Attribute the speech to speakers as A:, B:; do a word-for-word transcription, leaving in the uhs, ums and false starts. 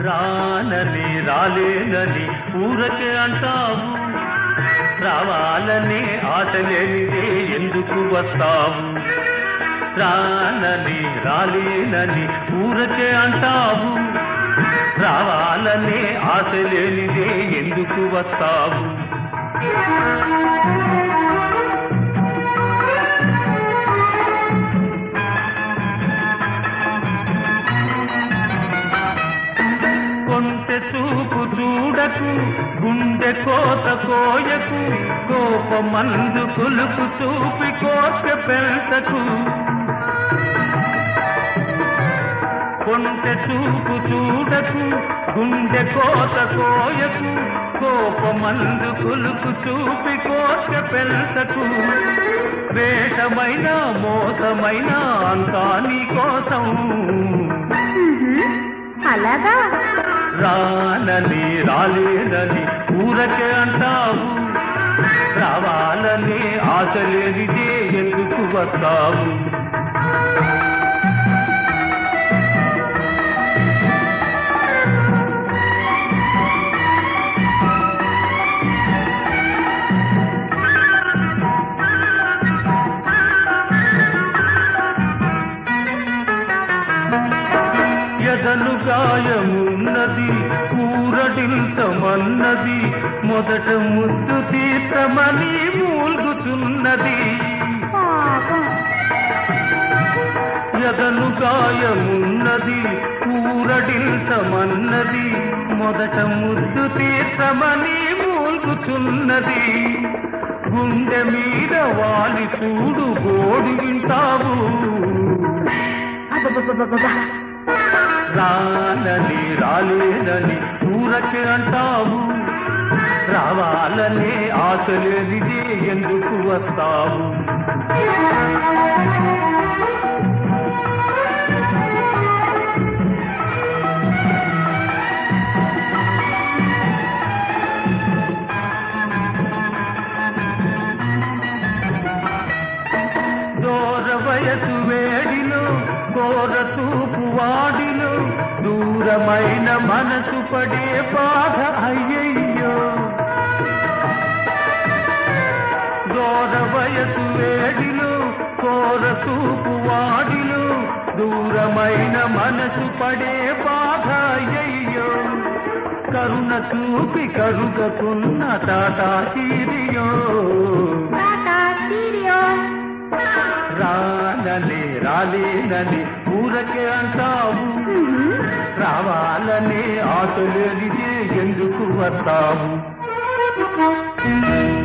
A: రానని రాలేనని ఊరకే అంటావు, రావాలని ఆశ లేనిదే ఎందుకు వస్తావు? రానని రాలేనని ఊరకే అంటావు, రావాలని ఆశ లేనిదే ఎందుకు వస్తావు? కొంటె చూపు చూడకు, గుండె కోత కోయకు, కోపమందు కొలుపు చూపి కోట పెంచకు. కొంటె చూపు చూడకు, గుండె కోత కోయకు, కోపమందు కొలుపు చూపి కోట పెంచకు. వేషమైన మోసమైన అంతా నీ కోసం.
B: అలాగా?
A: రానని రాలేనని ఊరకే అంటావు, రావాలని ఆశ లేనిదే ఎందుకు వస్తావు? ఎదలు గాయమున్నది, ఊరడింతమన్నది, మొదట ముద్దు తీర్థమని మూల్గుతున్నది. ఎదలు గాయమున్నది, ఊరడింతమన్నది, మొదట ముద్దు తీర్థమని మూల్గుతున్నది. గుండె మీద వాలి చూడు గోడు వింటావు. రానని రాలేనని ఊరకే అంటావు, రావాలనే ఆశ లేనిదే ఎందుకు వస్తావు? దూర వయసు వేడిలో కోర చూపు వాడిలో దూరమైన మనసు పడే బాధ అయ్యయ్యో. దూర వయసు వేడిలో కోర చూపు వాడిలో దూరమైన మనసు పడే బాధ అయ్యయ్యో. కరుణ చూపి కరుగకున్న టాటా తీరియో. రానని రాలేనని ఊరకే అంటావు, రావాలని ఆశ లేనిదే ఎందుకు వస్తావు?